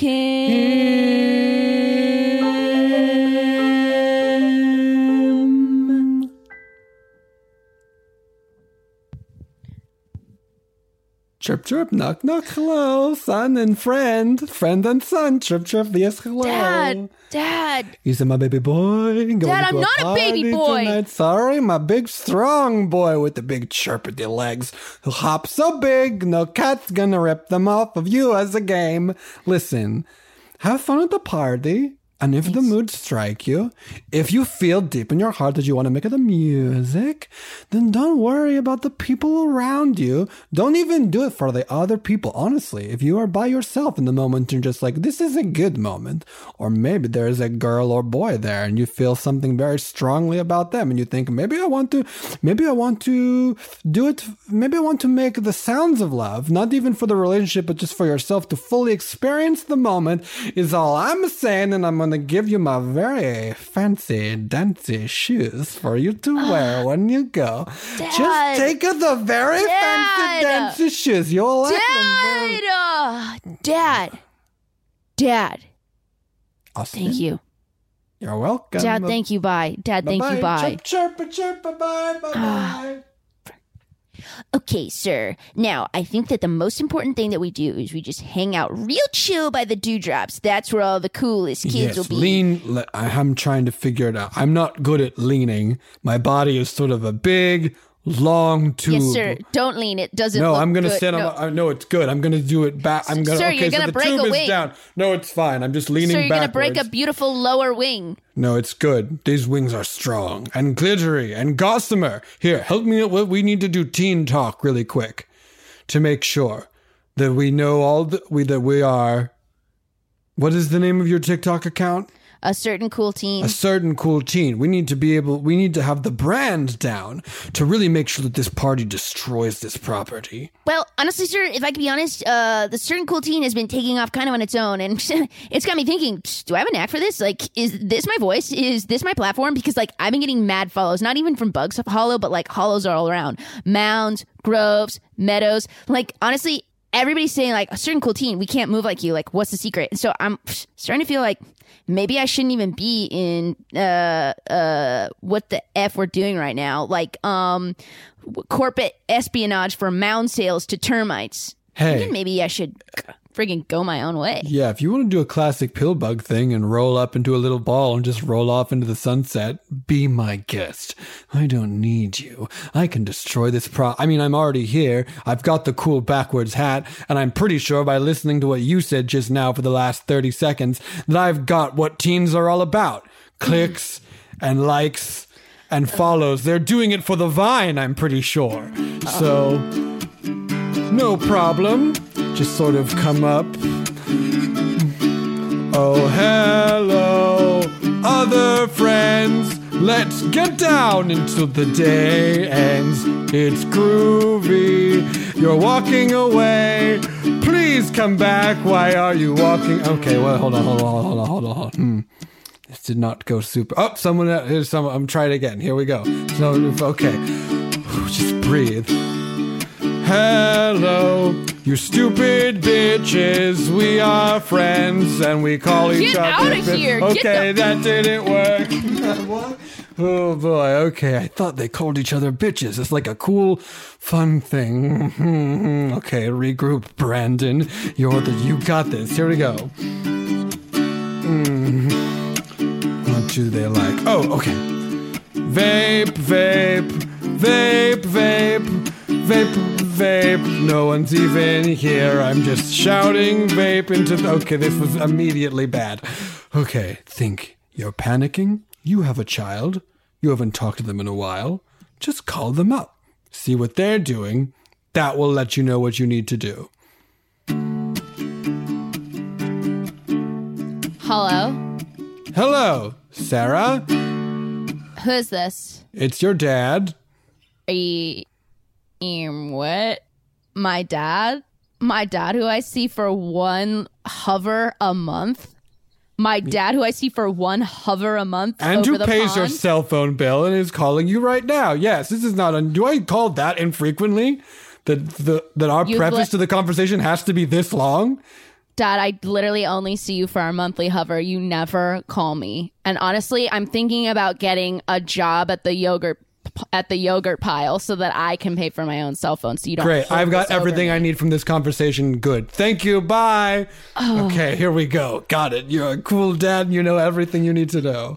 him. Chirp, chirp, knock, knock, hello, son and friend, friend and son, chirp, chirp, yes, hello. Dad, Dad. Is it my baby boy? Going Dad, to I'm not a baby party boy. Tonight? Sorry, my big strong boy with the big chirpity legs who hop so big, no cat's gonna rip them off of you as a game. Listen, have fun at the party. And if the mood strike you, if you feel deep in your heart that you want to make it a music, then don't worry about the people around you. Don't even do it for the other people. Honestly, if you are by yourself in the moment, you're just like, this is a good moment. Or maybe there's a girl or boy there and you feel something very strongly about them. And you think, maybe I want to, maybe I want to do it. Maybe I want to make the sounds of love, not even for the relationship, but just for yourself to fully experience the moment is all I'm saying. And I'm going to give you my very fancy, dancy shoes for you to wear when you go. Dad. Just take out the very Dad. fancy, dancy shoes. You'll like them. Dad, uh, Dad, Dad. Austin, Thank you, You're welcome. Dad. Thank you. Bye, Dad. Thank you. Bye. Chirp, chirp, chirp, bye, bye, bye, bye. Okay, sir. Now, I think that the most important thing that we do is we just hang out real chill by the dewdrops. That's where all the coolest kids Yes, will be. lean. le- I'm trying to figure it out. I'm not good at leaning. My body is sort of a big, long tube. Yes, sir. Don't lean. It doesn't No, look I'm gonna good. stand no. on. My, uh, no, it's good. I'm gonna do it back. I'm gonna. Sir, okay, you're so gonna the break tube a is wing. down. No, it's fine. I'm just leaning Sir, you're going to backwards. break a beautiful lower wing. No, it's good. These wings are strong and glittery and gossamer. Here, help me. What we need to do teen talk really quick to make sure that we know all that we that we are. What is the name of your TikTok account? A certain cool teen. A certain cool teen. We need to be able, we need to have the brand down to really make sure that this party destroys this property. Well, honestly, sir, if I could be honest, uh, the certain cool teen has been taking off kind of on its own, and it's got me thinking, do I have a knack for this? Like, is this my voice? Is this my platform? Because, like, I've been getting mad follows, not even from Bugs Hollow, but, like, hollows all around. Mounds, groves, meadows. Like, honestly, everybody's saying, like, a certain cool teen, we can't move like you. Like, what's the secret? And so I'm starting to feel like maybe I shouldn't even be in uh uh what the F we're doing right now. Like um corporate espionage for mound sales to termites. Hey. Thinking maybe I should friggin' go my own way. Yeah, if you want to do a classic pill bug thing and roll up into a little ball and just roll off into the sunset, be my guest. I don't need you. I can destroy this pro- I mean, I'm already here. I've got the cool backwards hat, and I'm pretty sure by listening to what you said just now for the last thirty seconds that I've got what teens are all about. Clicks and likes and follows. They're doing it for the Vine, I'm pretty sure. So, no problem. Just sort of come up. Oh, hello, other friends. Let's get down until the day ends. It's groovy. You're walking away. Please come back. Why are you walking? Okay, well, hold on, hold on, hold on, hold on, hold on. Hmm. This did not go super. Oh, someone, here's someone. I'm trying it again. Here we go. No, okay. Just breathe. Hello, you stupid bitches. We are friends and we call each Get other. out of here. Okay, Get the- that didn't work. What? Oh boy. Okay, I thought they called each other bitches. It's like a cool, fun thing. Okay, regroup, Brandon. You're the. You got this. Here we go. Mm. What do they like? Oh, okay. Vape, vape, vape, vape, vape, vape. No one's even here. I'm just shouting vape into the... Okay, this was immediately bad. Okay, think. You're panicking? You have a child. You haven't talked to them in a while. Just call them up. See what they're doing. That will let you know what you need to do. Hello? Hello, Sarah. Who's this? It's your dad. Are you... Um, what? My dad? My dad who I see for one hover a month? My dad who I see for one hover a month And over who the pays pond? your cell phone bill and is calling you right now. Yes, this is not... Un- Do I call that infrequently? That, the, that our You've preface li- to the conversation has to be this long? Dad, I literally only see you for our monthly hover. You never call me. And honestly, I'm thinking about getting a job at the yogurt at the yogurt pile so that I can pay for my own cell phone so you don't Great. hold I've got this over everything me. I need from this conversation. Good. Thank you. Bye. Oh. Okay, here we go. Got it. You're a cool dad. You know everything you need to know.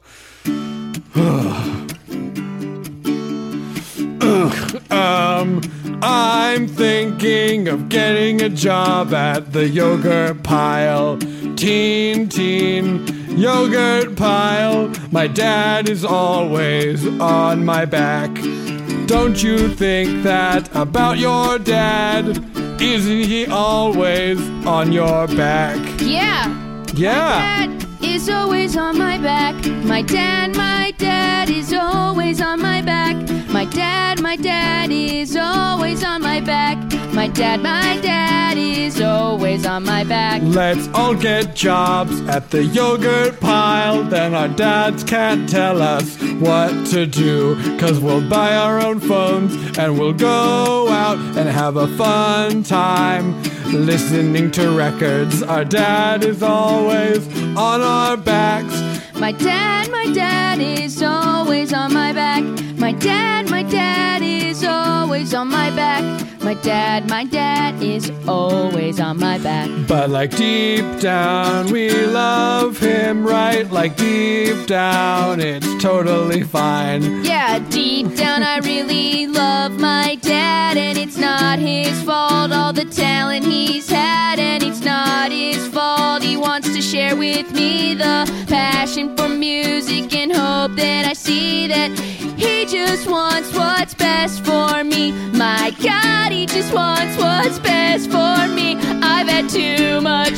um, I'm thinking of getting a job at the yogurt pile. Teen, teen, yogurt pile. My dad is always on my back. Don't you think that about your dad? Isn't he always on your back? Yeah. Yeah. Dad is always on my back. My dad, my dad is always on my back. My dad, my dad is always on my back. My dad, my dad is always on my back. Let's all get jobs at the yogurt pile. Then our dads can't tell us what to do. Cause we'll buy our own phones and we'll go out and have a fun time listening to records. Our dad is always on our backs. My dad, my dad is always on my back. My dad, my dad is always on my back. My dad, my dad is always on my back. But like deep down we love him, right? Like deep down it's totally fine. Yeah, deep down I really love my dad, and it's not his fault all the talent he's had, and it's not his fault he wants to share with me the passion for music and hope that I see that he just wants what's best for me. My God, he just wants what's best for me. I've had too much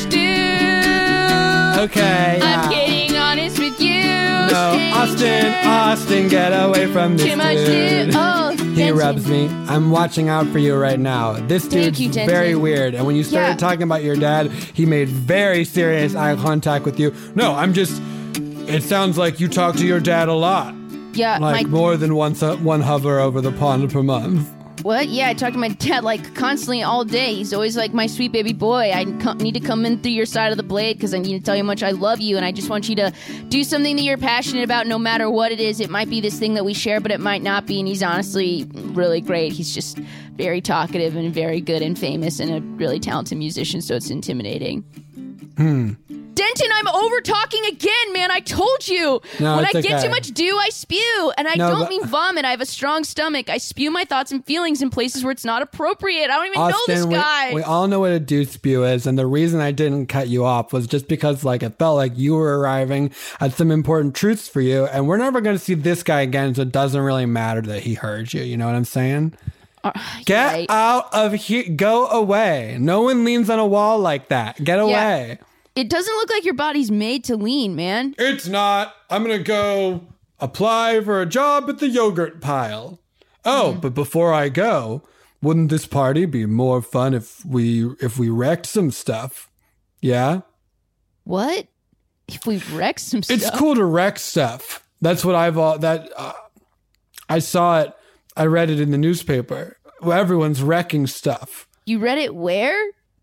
do. Okay, yeah. I'm getting honest with you. No, stranger. Austin, Austin, get away from this Too much dude. do. Oh, He Jensen. rubs me. I'm watching out for you right now. This Thank dude's you, Jensen. very weird. And when you started Yeah. talking about your dad, he made very serious eye contact with you. No, I'm just... It sounds like you talk to your dad a lot. Yeah, Like my more than once a, one hover over the pond per month. What? Yeah, I talk to my dad like constantly all day. He's always like my sweet baby boy. I co- need to come in through your side of the blade because I need to tell you how much I love you, and I just want you to do something that you're passionate about no matter what it is. It might be this thing that we share, but it might not be, and he's honestly really great. He's just very talkative and very good and famous and a really talented musician, so it's intimidating. Hmm. Denton, I'm over talking again, man. I told you. No, when it's I get okay. too much dew, I spew. And I No, don't but- mean vomit. I have a strong stomach. I spew my thoughts and feelings in places where it's not appropriate. I don't even know this we, guy. we all know what a deuce spew is, and the reason I didn't cut you off was just because like it felt like you were arriving at some important truths for you, and we're never going to see this guy again, so it doesn't really matter that he heard you. You know what I'm saying? Uh, Get right. out of here. Go away. No one leans on a wall like that. Get away. It doesn't look like your body's made to lean, man. It's not. I'm going to go apply for a job at the yogurt pile. Oh, Mm-hmm. but before I go, wouldn't this party be more fun if we if we wrecked some stuff? Yeah? What? If we wreck some stuff. It's cool to wreck stuff. That's what I've all that uh, I saw it. I read it in the newspaper. Everyone's wrecking stuff. You read it where?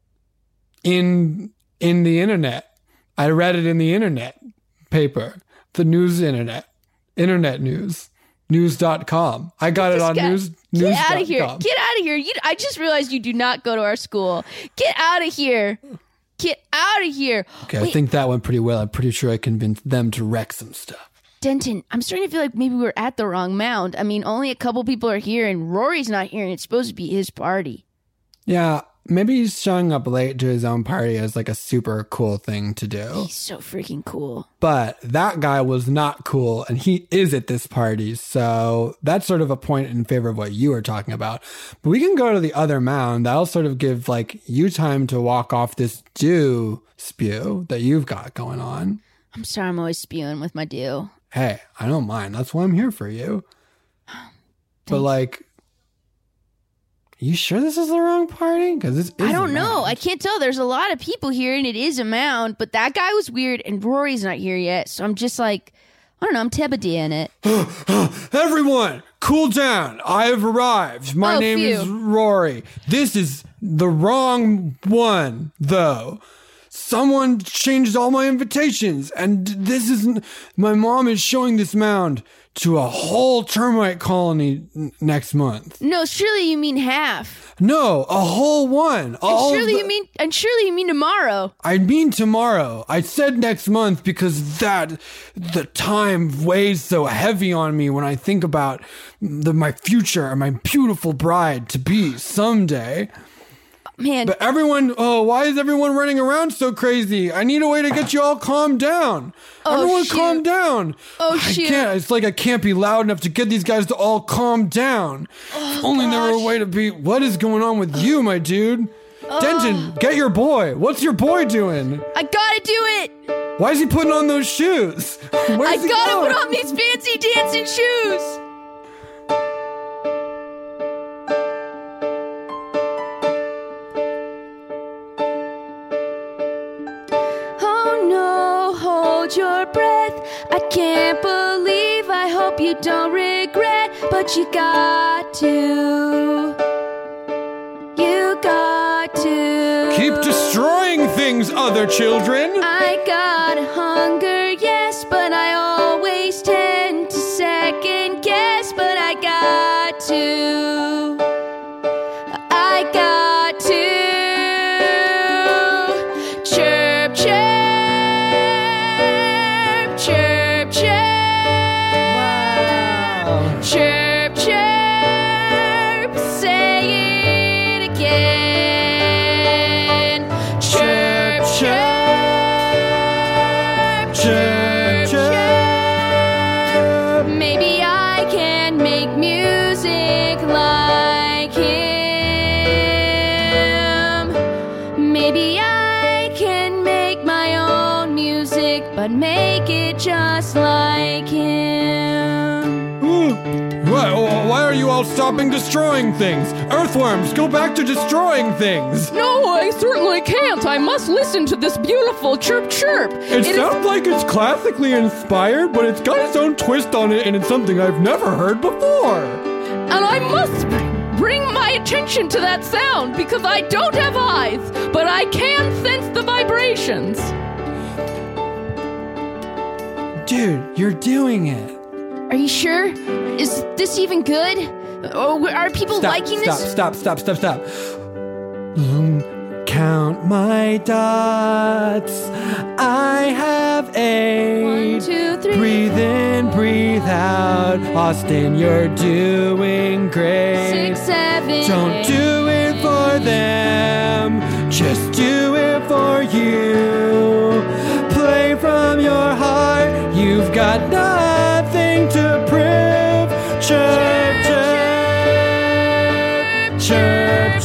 In in the internet. I read it in the internet paper. The news internet. Internet news. News dot com. I got it on guy, news. Get news. out of here. Com. Get out of here. You, I just realized you do not go to our school. Get out of here. Get out of here. Okay, Wait, I think that went pretty well. I'm pretty sure I convinced them to wreck some stuff. Denton, I'm starting to feel like maybe we're at the wrong mound. I mean, only a couple people are here and Rory's not here and it's supposed to be his party. Yeah, maybe he's showing up late to his own party as like a super cool thing to do. He's so freaking cool. But that guy was not cool, and he is at this party. So that's sort of a point in favor of what you were talking about. But we can go to the other mound. That'll sort of give like you time to walk off this dew spew that you've got going on. I'm sorry I'm always spewing with my dew. Hey, I don't mind. That's why I'm here for you. But like, you sure this is the wrong party? Because this is I don't a know. mound. I can't tell. There's a lot of people here and it is a mound, but that guy was weird and Rory's not here yet. So I'm just like, I don't know. I'm Tebadia in it. Everyone, cool down. I have arrived. My Oh, name phew. is Rory. This is the wrong one, though. Someone changed all my invitations, and this isn't. My mom is showing this mound to a whole termite colony n- next month. No, surely you mean half. No, a whole one. And All of surely the- you mean and surely you mean tomorrow. I mean tomorrow. I said next month because that the time weighs so heavy on me when I think about the my future and my beautiful bride to be someday. Man, But everyone, oh, why is everyone running around so crazy? I need a way to get you all calmed down. Oh, everyone shoot. calm down. Oh, I shoot. can't. It's like I can't be loud enough to get these guys to all calm down. Oh, If Only there were a way to be. What is going on with you, my dude? Denton, get your boy. What's your boy doing? I gotta do it. Why is he putting on those shoes? Where's I he gotta going? put on these fancy dancing shoes. Oh no, hold your breath. I can't believe, I hope you don't regret, but you got to. You got to. Keep destroying things, other children. I got hunger, yes, but I always tend to second guess, but I got to. I got to. Chirp, chirp, chirp, chirp. Chirp, chirp, say it again. Chirp, chirp, Chirp, chirp. Maybe I can make music like him. Maybe I can make my own music, but make it just like him. Why, why are you all stopping destroying things? Earthworms, go back to destroying things. No, I certainly can't. I must listen to this beautiful chirp chirp. It, is- sounds like it's classically inspired, but it's got its own twist on it, and it's something I've never heard before. and I must bring my attention to that sound because I don't have eyes, but I can sense the vibrations. Dude, you're doing it. Are you sure? Is this even good? Or are people Stop, liking stop, this? stop, stop, stop, stop. Mm, count my dots. I have eight. One, two, three. Breathe in, breathe out. Austin, you're doing great. Six, seven. Don't eight. do it for them, just do it for you. Play from your heart, you've got nothing to prove. Chirp, chirp, chirp,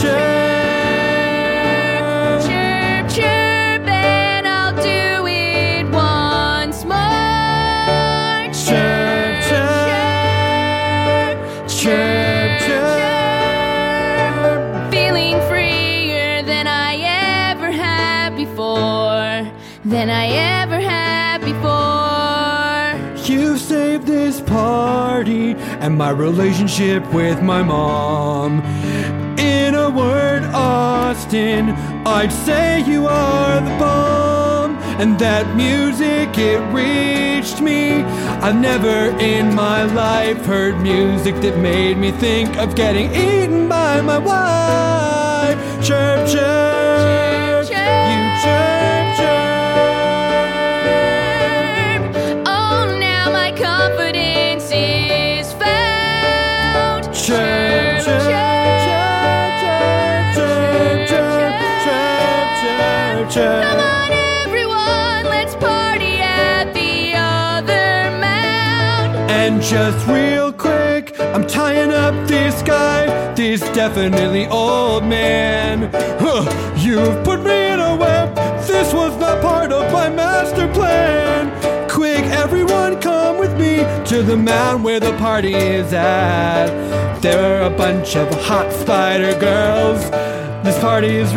chirp. Chirp, chirp, and I'll do it once more. Chirp, chirp, chirp, chirp. Feeling freer than I ever have before. Than I ever have party and my relationship with my mom. In a word, Austin, I'd say you are the bomb. And that music, it reached me. I've never in my life heard music that made me think of getting eaten by my wife. Chirp, chirp, Chirp, chirp. you chirp, chirp. Oh, now my confidence is found. Chirp, chirp, chirp, chirp, chirp, chirp, chirp, chirp. Come on, everyone, let's party at the other mound. And just real quick, I'm tying up this guy, this definitely old man. Huh, you've put me in a web. This was not part of my master plan. Quick, everyone come with me to the mound where the party is at. There are a bunch of hot spider girls. This party is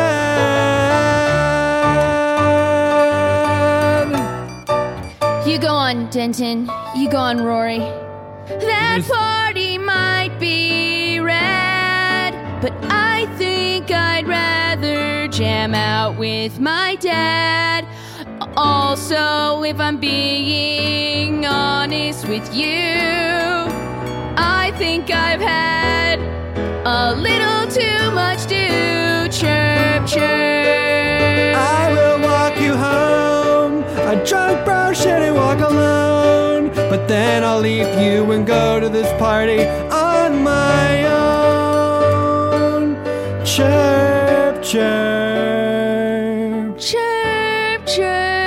rad. You go on, Denton. You go on, Rory. That party might be rad, but I think I'd rather jam out with my dad. Also, if I'm being honest with you, I think I've had a little too much to chirp, chirp. I will walk you home. A drunk bro shouldn't walk alone. But then I'll leave you and go to this party on my own. Chirp, chirp. Chirp, chirp.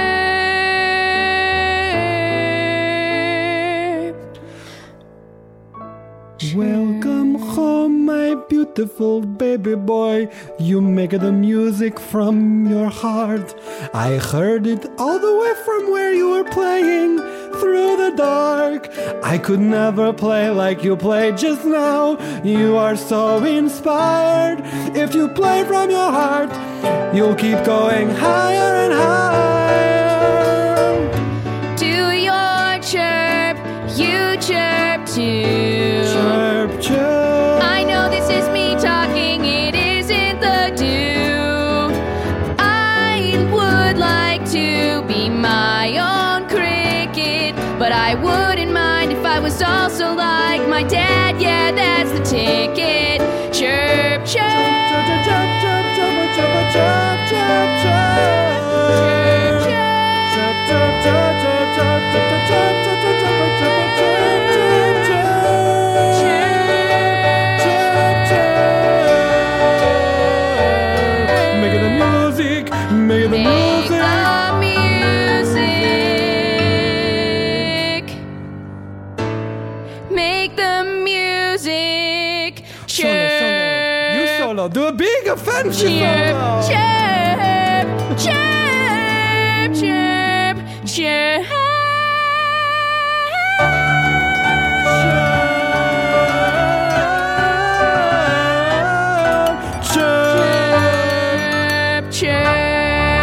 Welcome home, my beautiful baby boy. You make the music from your heart. I heard it all the way from where you were playing through the dark. I could never play like you played just now. You are so inspired. If you play from your heart, you'll keep going higher and higher. Do your chirp, you chirp too. Chirp, chirp. I know this is me talking, it isn't the do. I would like to be my own cricket, but I wouldn't mind if I was also like my dad. Yeah, that's the ticket. Chirp, chirp. Chirp, chirp, chirp, chirp, chirp, chirp, chirp, chirp. Chirp, chirp, chirp, chirp, chirp, chirp, chirp, chirp, chirp, chirp, chirp, chirp, chirp. Make the music, make the Make music. the music. Make the music. Solo, solo. You solo. Do a big offensive Chirp, solo. chirp, chirp, chirp, chirp. Chirp, chirp.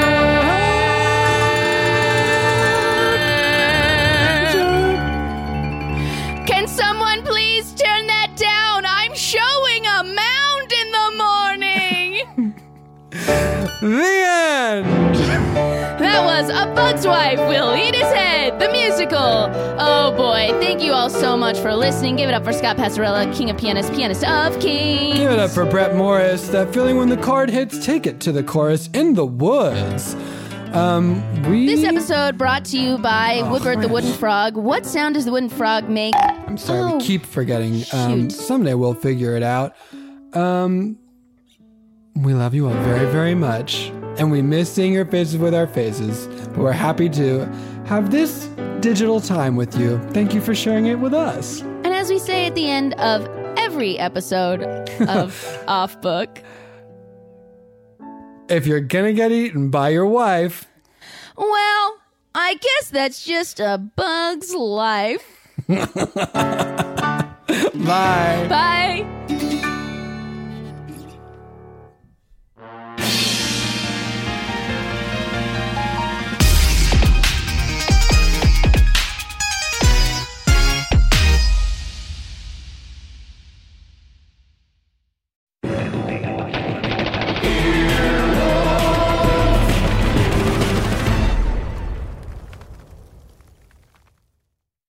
Can someone please turn that down? I'm showing a mound in the morning. The end. That was A Bug's Wife Will Eat His Head, the musical. Oh boy, thank you all so much for listening. Give it up for Scott Passarella, king of pianists, pianist of kings. Give it up for Brett Morris. That feeling when the chord hits, take it to the chorus in the woods. Um, we. This episode brought to you by Oh, Woodward the crap. Wooden Frog. What sound does the wooden frog make? I'm sorry, Oh, we keep forgetting. Um, shoot. someday we'll figure it out. Um, we love you all very, very much. And we miss seeing your faces with our faces. But we're happy to have this digital time with you. Thank you for sharing it with us. And as we say at the end of every episode of Off Book, If you're gonna get eaten by your wife, well, I guess that's just a bug's life. bye. Bye.